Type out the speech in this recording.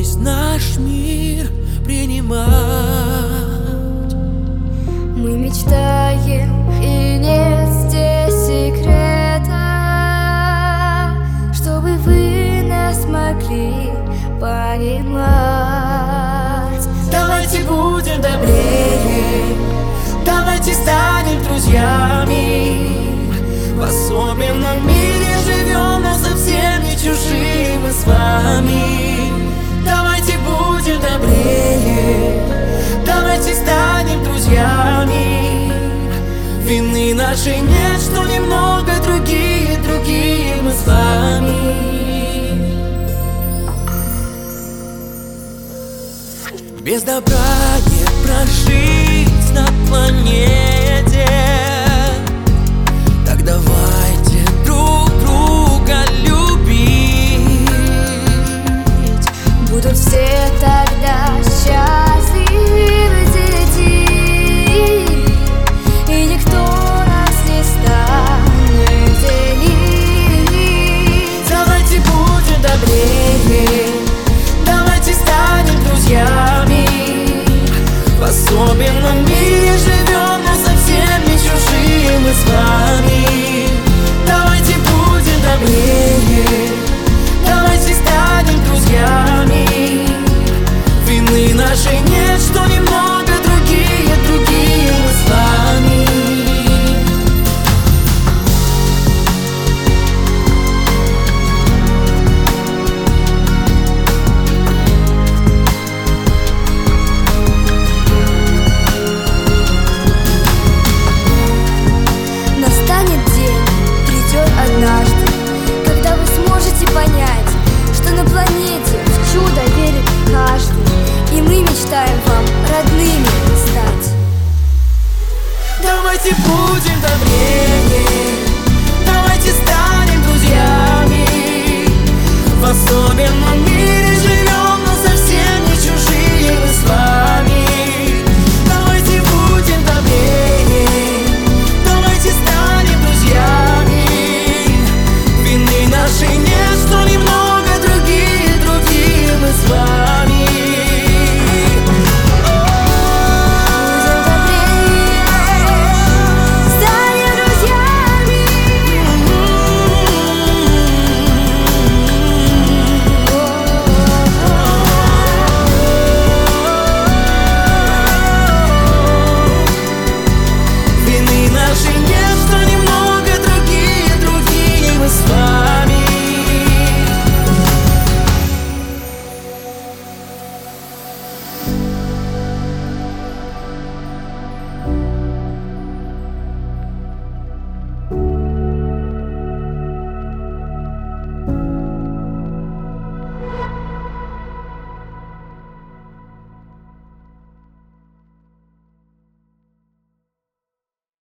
весь наш мир принимать. Мы мечтаем, и нет здесь секрета, чтобы вы нас могли понимать. Давайте будем добрее, давайте станем друзьями. В особенном мире живем, но совсем не чужие мы с вами. Давайте будем добрее, давайте станем друзьями. Вины нашей нет, что немного другие мы с вами. Без добра